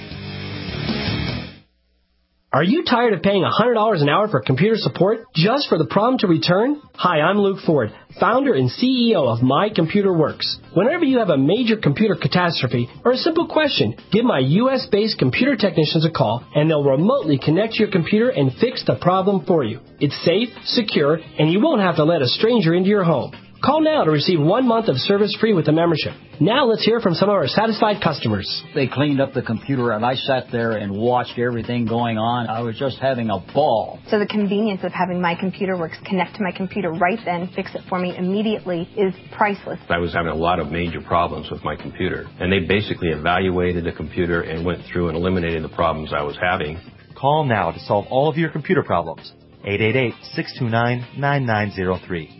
Are you tired of paying $100 an hour for computer support just for the problem to return? Hi, I'm Luke Ford, founder and CEO of My Computer Works. Whenever you have a major computer catastrophe or a simple question, give my U.S.-based computer technicians a call, and they'll remotely connect your computer and fix the problem for you. It's safe, secure, and you won't have to let a stranger into your home. Call now to receive 1 month of service free with a membership. Now let's hear from some of our satisfied customers. They cleaned up the computer, and I sat there and watched everything going on. I was just having a ball. So the convenience of having My Computer Works connect to my computer right then, fix it for me immediately is priceless. I was having a lot of major problems with my computer, and they basically evaluated the computer and went through and eliminated the problems I was having. Call now to solve all of your computer problems. 888-629-9903.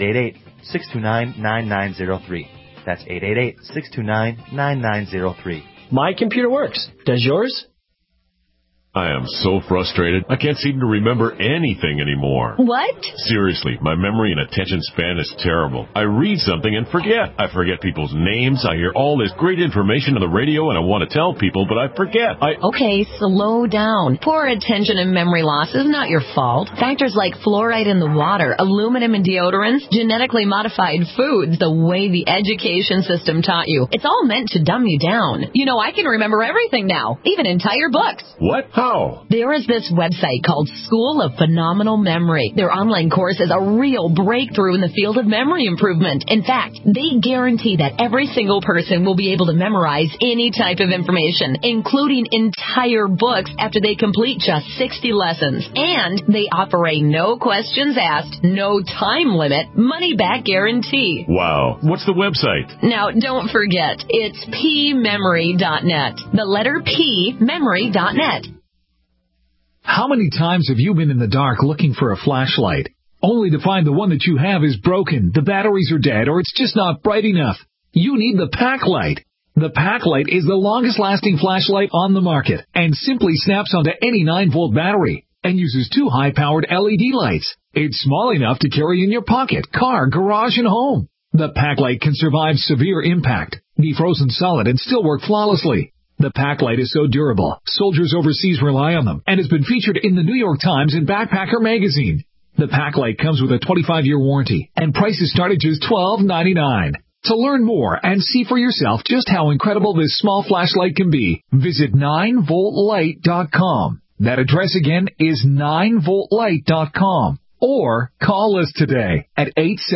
888-629-9903. That's 888-629-9903. My Computer Works. Does yours? I am so frustrated. I can't seem to remember anything anymore. What? Seriously, my memory and attention span is terrible. I read something and forget. I forget people's names. I hear all this great information on the radio and I want to tell people, but I forget. Okay, slow down. Poor attention and memory loss is not your fault. Factors like fluoride in the water, aluminum in deodorants, genetically modified foods, the way the education system taught you. It's all meant to dumb you down. You know, I can remember everything now, even entire books. What? How? There is this website called School of Phenomenal Memory. Their online course is a real breakthrough in the field of memory improvement. In fact, they guarantee that every single person will be able to memorize any type of information, including entire books after they complete just 60 lessons. And they offer a no questions asked, no time limit, money-back guarantee. Wow. What's the website? Now, don't forget, it's pmemory.net. The letter P, memory.net. How many times have you been in the dark looking for a flashlight, only to find the one that you have is broken, the batteries are dead, or it's just not bright enough? You need the Packlight. The Packlight is the longest-lasting flashlight on the market and simply snaps onto any 9-volt battery and uses 2 high-powered LED lights. It's small enough to carry in your pocket, car, garage, and home. The Packlight can survive severe impact, be frozen solid, and still work flawlessly. The Packlight is so durable, soldiers overseas rely on them, and has been featured in the New York Times and Backpacker magazine. The Pack Light comes with a 25-year warranty, and prices start at just $12.99. To learn more and see for yourself just how incredible this small flashlight can be, visit 9voltlight.com. That address again is 9voltlight.com. Or call us today at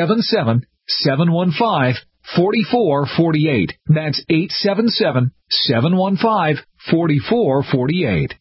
877-715-4448. That's 877-715-4448.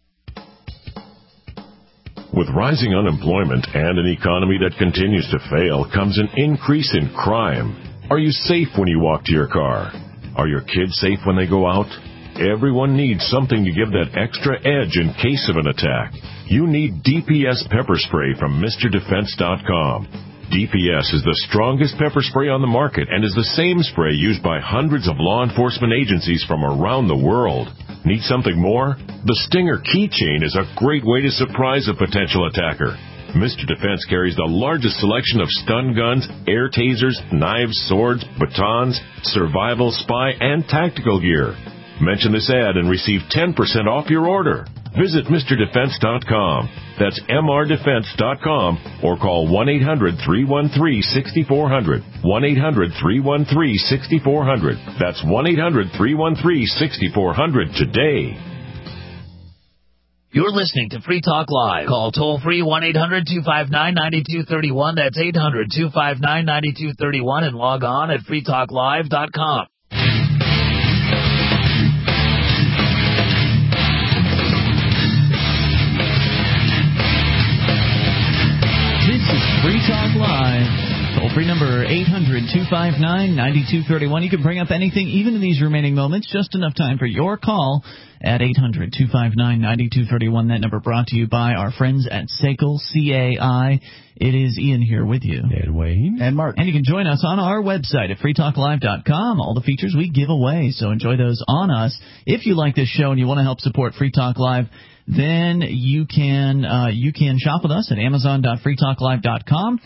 With rising unemployment and an economy that continues to fail comes an increase in crime. Are you safe when you walk to your car? Are your kids safe when they go out? Everyone needs something to give that extra edge in case of an attack. You need DPS pepper spray from MrDefense.com. DPS is the strongest pepper spray on the market and is the same spray used by hundreds of law enforcement agencies from around the world. Need something more? The Stinger keychain is a great way to surprise a potential attacker. Mr. Defense carries the largest selection of stun guns, air tasers, knives, swords, batons, survival, spy, and tactical gear. Mention this ad and receive 10% off your order. Visit MrDefense.com. That's MRDefense.com or call 1-800-313-6400. 1-800-313-6400. That's 1-800-313-6400 today. You're listening to Free Talk Live. Call toll-free 1-800-259-9231. That's 800-259-9231 and log on at freetalklive.com. This is Free Talk Live. Toll-free number 800-259-9231. You can bring up anything, even in these remaining moments. Just enough time for your call at 800-259-9231. That number brought to you by our friends at SACL CAI. It is Ian here with you. And Wayne. And Mark. And you can join us on our website at freetalklive.com. All the features we give away, so enjoy those on us. If you like this show and you want to help support Free Talk Live, then you can shop with us at amazon.freetalklive.com.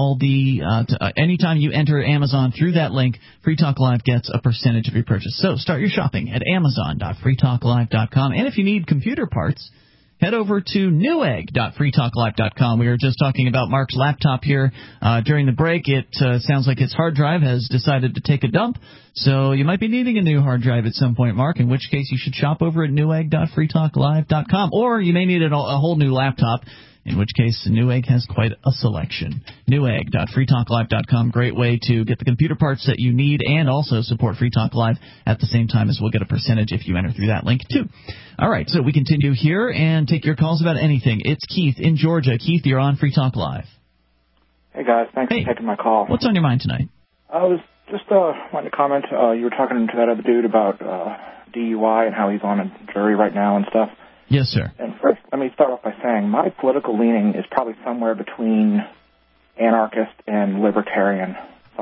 Anytime you enter Amazon through that link, Free Talk Live gets a percentage of your purchase. So start your shopping at amazon.freetalklive.com. And if you need computer parts, head over to newegg.freetalklive.com. We were just talking about Mark's laptop here during the break. It sounds like his hard drive has decided to take a dump, so you might be needing a new hard drive at some point, Mark, in which case you should shop over at newegg.freetalklive.com. Or you may need a whole new laptop, in which case Newegg has quite a selection. Newegg.freetalklive.com, great way to get the computer parts that you need and also support Free Talk Live at the same time as we'll get a percentage if you enter through that link, too. All right, so we continue here and take your calls about anything. It's Keith in Georgia. Keith, you're on Free Talk Live. Hey, guys. Thanks for taking my call. What's on your mind tonight? I was just wanting to comment. You were talking to that other dude about DUI and how he's on a jury right now and stuff. Yes, sir. And first, let me start off by saying my political leaning is probably somewhere between anarchist and libertarian.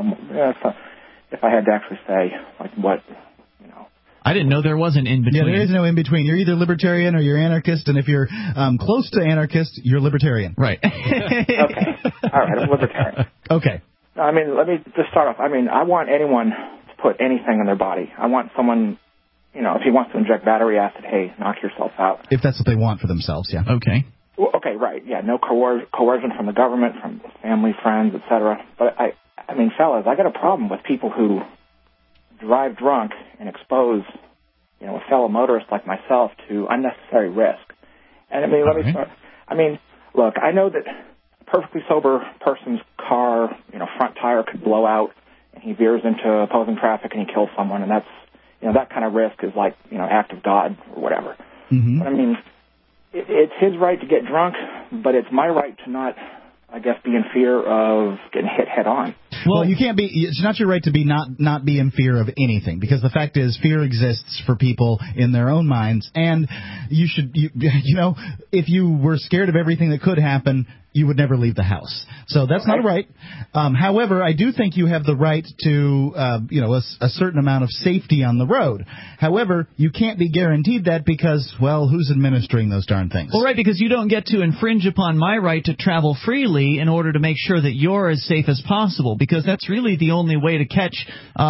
If I had to actually say, like, what, I didn't know there was an in-between. Yeah, there is no in-between. You're either libertarian or you're anarchist, and if you're close to anarchist, you're libertarian. Right. Okay. All right, I'm libertarian. Okay. I mean, let me just start off. I mean, I want anyone to put anything in their body. I want someone, if he wants to inject battery acid, hey, knock yourself out. If that's what they want for themselves, yeah. Okay. Well, okay, right. Yeah, no coercion from the government, from family, friends, etc. But, I mean, fellas, I got a problem with people who drive drunk and expose, a fellow motorist like myself to unnecessary risk. And, I mean, let me start. I mean, look, I know that a perfectly sober person's car, front tire could blow out and he veers into opposing traffic and he kills someone, and that's, that kind of risk is like, act of God or whatever. Mm-hmm. But, I mean, it's his right to get drunk, but it's my right to not, I guess, be in fear of getting hit head on. Well, you can't be. It's not your right to be not be in fear of anything, because the fact is, fear exists for people in their own minds, and you should, if you were scared of everything that could happen, you would never leave the house. So that's not right. However, I do think you have the right to, a certain amount of safety on the road. However, you can't be guaranteed that because, well, who's administering those darn things? Well, right, because you don't get to infringe upon my right to travel freely in order to make sure that you're as safe as possible, because that's really the only way to catch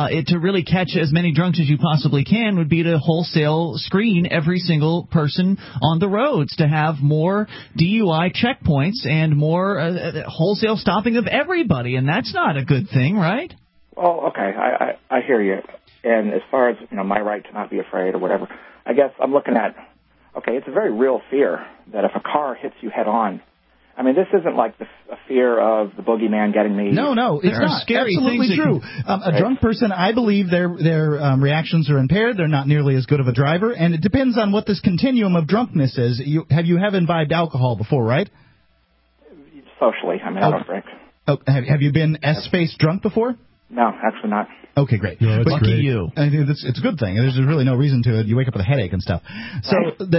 as many drunks as you possibly can would be to wholesale screen every single person on the roads, to have more DUI checkpoints and and more wholesale stopping of everybody, and that's not a good thing, right? Well, okay, I hear you. And as far as, my right to not be afraid or whatever, I guess I'm looking at, okay, it's a very real fear that if a car hits you head on, I mean, this isn't like a fear of the boogeyman getting me. No, it's not. Scary Absolutely true. A drunk person, I believe their reactions are impaired. They're not nearly as good of a driver, and it depends on what this continuum of drunkenness is. You have imbibed alcohol before, right? Socially, I mean, I don't drink. Oh, have you been S-space drunk before? No, actually not. Okay, great. No, Lucky great. you. It's a good thing. There's really no reason to it. You wake up with a headache and stuff. So,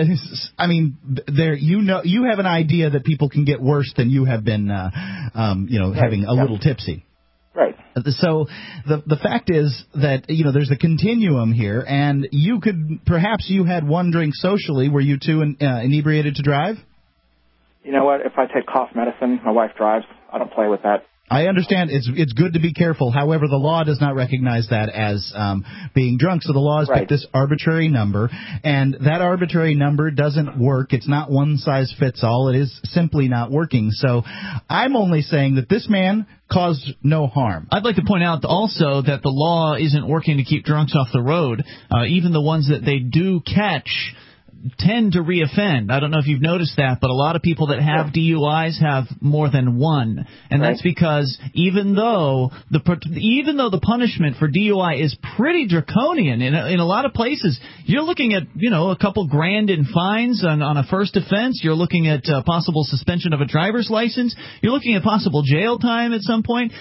you have an idea that people can get worse than you have been, having a little tipsy. Right. So the fact is that, there's a continuum here, and you had one drink socially. Were you too inebriated to drive? You know what? If I take cough medicine, my wife drives. I don't play with that. I understand it's good to be careful. However, the law does not recognize that as being drunk, so the law has picked this arbitrary number, and that arbitrary number doesn't work. It's not one size fits all. It is simply not working. So I'm only saying that this man caused no harm. I'd like to point out also that the law isn't working to keep drunks off the road. Even the ones that they do catch tend to reoffend. I don't know if you've noticed that, but a lot of people that have DUIs have more than one, and that's because even though the punishment for DUI is pretty draconian in a lot of places, you're looking at a couple grand in fines on a first offense. You're looking at possible suspension of a driver's license. You're looking at possible jail time at some point.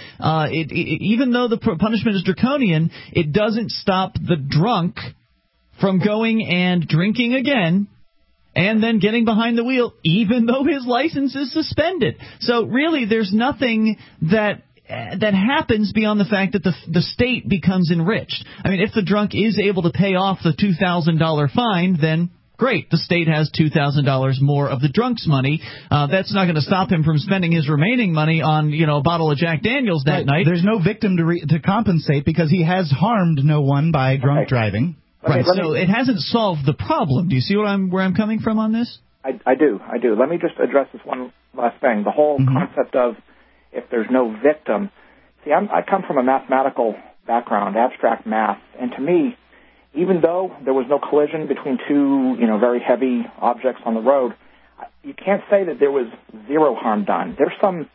Even though the punishment is draconian, it doesn't stop the drunk from going and drinking again and then getting behind the wheel, even though his license is suspended. So really, there's nothing that happens beyond the fact that the state becomes enriched. I mean, if the drunk is able to pay off the $2,000 fine, then great, the state has $2,000 more of the drunk's money. That's not going to stop him from spending his remaining money on, a bottle of Jack Daniels that night. There's no victim to compensate because he has harmed no one by drunk driving. Right, so it hasn't solved the problem. Do you see where I'm coming from on this? I do. Let me just address this one last thing. The whole concept of if there's no victim. See, I come from a mathematical background, abstract math, and to me, even though there was no collision between two, very heavy objects on the road, you can't say that there was zero harm done. There's some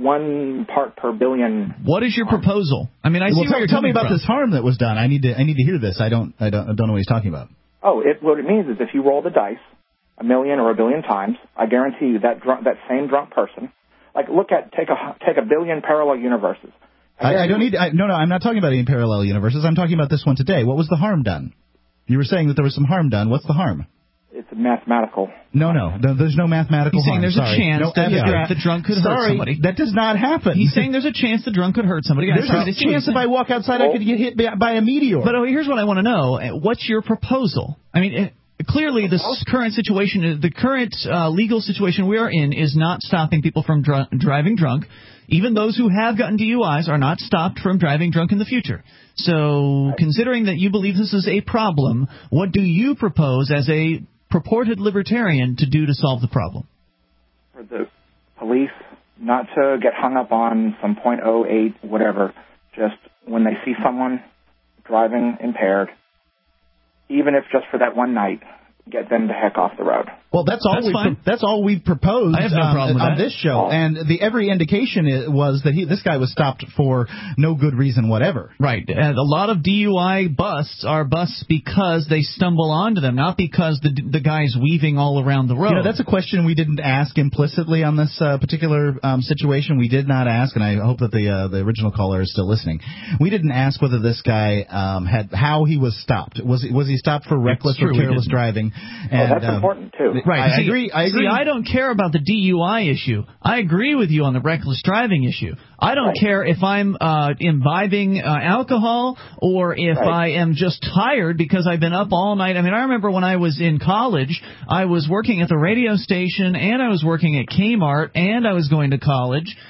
1 part per billion. What is your proposal? I mean, tell me about this harm that was done. I need to hear this. I don't know what he's talking about. Oh, what it means is if you roll the dice 1 million or 1 billion times, I guarantee you that same drunk person, take a billion parallel universes. I'm not talking about any parallel universes. I'm talking about this one today. What was the harm done? You were saying that there was some harm done. What's the harm? It's mathematical. No, there's no mathematical harm. He's saying there's a chance that the drunk could hurt somebody. That does not happen. He's saying there's a chance the drunk could hurt somebody. There's a chance if I walk outside I could get hit by a meteor. But here's what I want to know. What's your proposal? I mean, clearly the current situation, the current legal situation we are in is not stopping people from driving drunk. Even those who have gotten DUIs are not stopped from driving drunk in the future. So considering that you believe this is a problem, what do you propose as a purported libertarian to do to solve the problem? For the police not to get hung up on some .08 whatever, just when they see someone driving impaired, even if just for that one night, get them the heck off the road. Well, that's all we've proposed I have no problem with on this show, and every indication was that this guy was stopped for no good reason whatever. Right. And a lot of DUI busts are busts because they stumble onto them, not because the guy's weaving all around the road. That's a question we didn't ask implicitly on this particular situation. We did not ask, and I hope that the original caller is still listening. We didn't ask whether this guy how he was stopped. Was he stopped for reckless or careless driving? And, that's important too. Right. I agree. See, I don't care about the DUI issue. I agree with you on the reckless driving issue. I don't care if I'm imbibing alcohol or if I am just tired because I've been up all night. I mean, I remember when I was in college, I was working at the radio station and I was working at Kmart and I was going to college.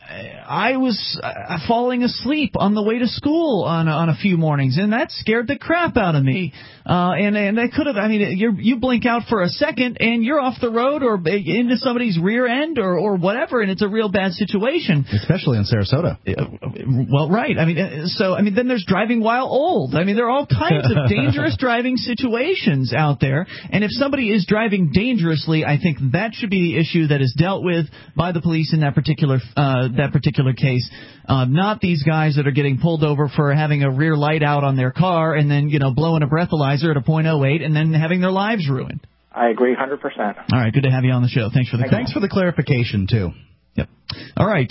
I was falling asleep on the way to school on a few mornings, and that scared the crap out of me. And I could have, I mean, you blink out for a second, and you're off the road or into somebody's rear end or whatever, and it's a real bad situation. Especially in Sarasota. Well, right. I mean, then there's driving while old. I mean, there are all kinds of dangerous driving situations out there, and if somebody is driving dangerously, I think that should be the issue that is dealt with by the police in that particular case, not these guys that are getting pulled over for having a rear light out on their car and then blowing a breathalyzer at a .08 and then having their lives ruined. I agree 100%. All right, good to have you on the show. Thanks for the call. Thanks for the clarification too. Yep. All right,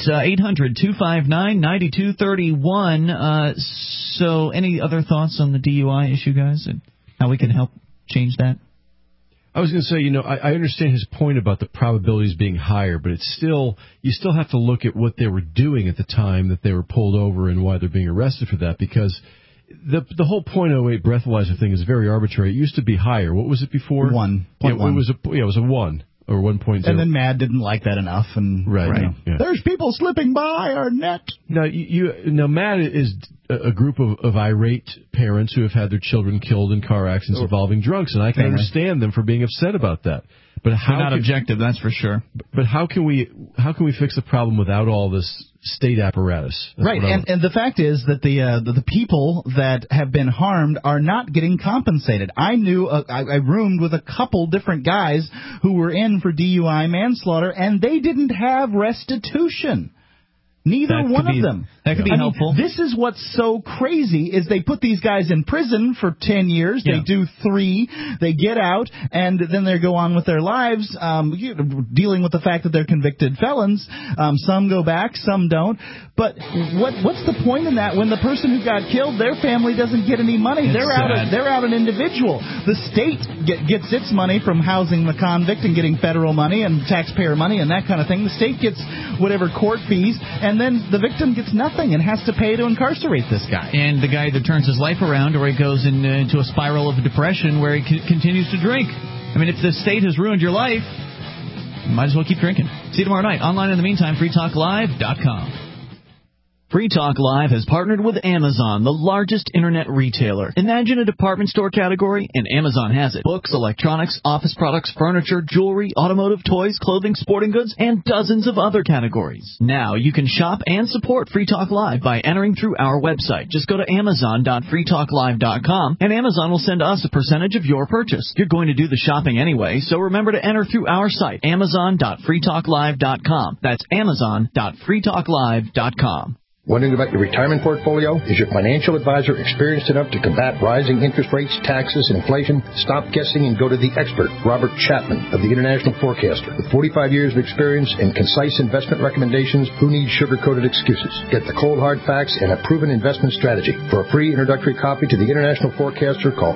800-259-9231. So, any other thoughts on the DUI issue, guys, and how we can help change that? I was going to say, I understand his point about the probabilities being higher, but you still have to look at what they were doing at the time that they were pulled over and why they're being arrested for that, because the whole .08 breathalyzer thing is very arbitrary. It used to be higher. What was it before? 1.1. It was a 1 or 1.0. And then Mad didn't like that enough, and Yeah. There's people slipping by our net. Now, Mad is a group of irate parents who have had their children killed in car accidents involving drunks, and I can understand them for being upset about that. But They're not objective, that's for sure. But how can we fix the problem without all this state apparatus? Right, and the fact is that the people that have been harmed are not getting compensated. I roomed with a couple different guys who were in for DUI manslaughter, and they didn't have restitution. Neither one of them. That could be helpful. This is what's so crazy is they put these guys in prison for 10 years. They do 3. They get out, and then they go on with their lives, dealing with the fact that they're convicted felons. Some go back, some don't. But what's the point in that when the person who got killed, their family doesn't get any money? They're out an individual. The state gets its money from housing the convict and getting federal money and taxpayer money and that kind of thing. The state gets whatever court fees, and then the victim gets nothing and has to pay to incarcerate this guy. And the guy that turns his life around, or he goes into a spiral of depression where he continues to drink. I mean, if the state has ruined your life, you might as well keep drinking. See you tomorrow night. Online in the meantime, freetalklive.com. Free Talk Live has partnered with Amazon, the largest internet retailer. Imagine a department store category, and Amazon has it. Books, electronics, office products, furniture, jewelry, automotive, toys, clothing, sporting goods, and dozens of other categories. Now you can shop and support Free Talk Live by entering through our website. Just go to amazon.freetalklive.com, and Amazon will send us a percentage of your purchase. You're going to do the shopping anyway, so remember to enter through our site, amazon.freetalklive.com. That's amazon.freetalklive.com. Wondering about your retirement portfolio? Is your financial advisor experienced enough to combat rising interest rates, taxes, and inflation? Stop guessing and go to the expert, Robert Chapman of the International Forecaster. With 45 years of experience and concise investment recommendations, who needs sugar-coated excuses? Get the cold hard facts and a proven investment strategy. For a free introductory copy to the International Forecaster, call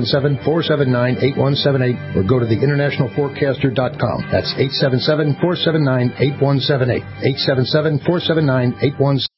877-479-8178 or go to theinternationalforecaster.com. That's 877-479-8178. 877-479-8178.